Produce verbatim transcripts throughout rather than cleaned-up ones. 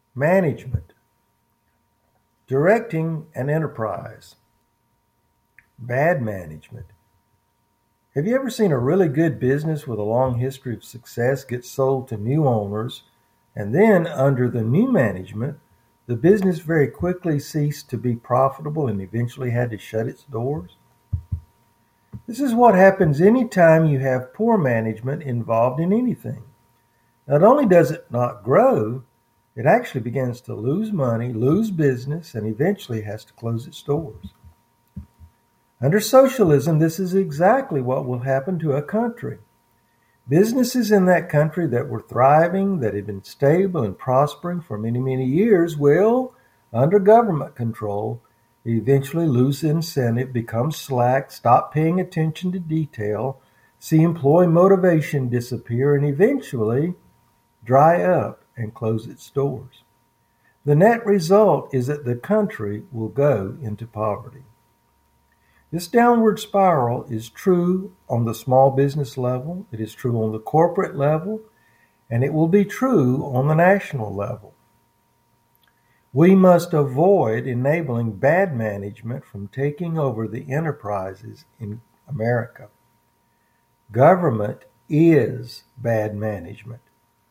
Management. Directing an enterprise. Bad management. Have you ever seen a really good business with a long history of success get sold to new owners, and then under the new management, the business very quickly ceased to be profitable and eventually had to shut its doors? This is what happens anytime you have poor management involved in anything. Not only does it not grow, it actually begins to lose money, lose business, and eventually has to close its doors. Under socialism, this is exactly what will happen to a country. Businesses in that country that were thriving, that had been stable and prospering for many, many years will, under government control, eventually lose incentive, become slack, stop paying attention to detail, see employee motivation disappear, and eventually dry up and close its doors. The net result is that the country will go into poverty. This downward spiral is true on the small business level, it is true on the corporate level, and it will be true on the national level. We must avoid enabling bad management from taking over the enterprises in America. Government is bad management.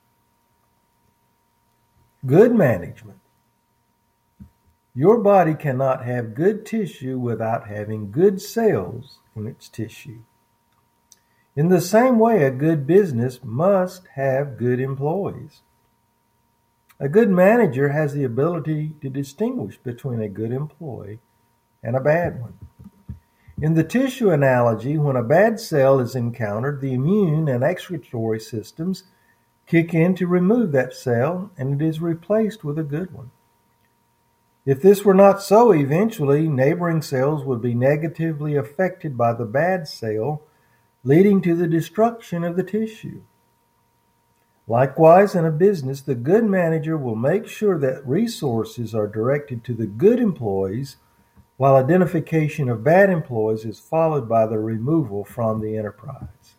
Good management. Your body cannot have good tissue without having good cells in its tissue. In the same way, a good business must have good employees. A good manager has the ability to distinguish between a good employee and a bad one. In the tissue analogy, when a bad cell is encountered, the immune and excretory systems kick in to remove that cell, and it is replaced with a good one. If this were not so, eventually neighboring cells would be negatively affected by the bad cell, leading to the destruction of the tissue. Likewise, in a business, the good manager will make sure that resources are directed to the good employees, while identification of bad employees is followed by their removal from the enterprise.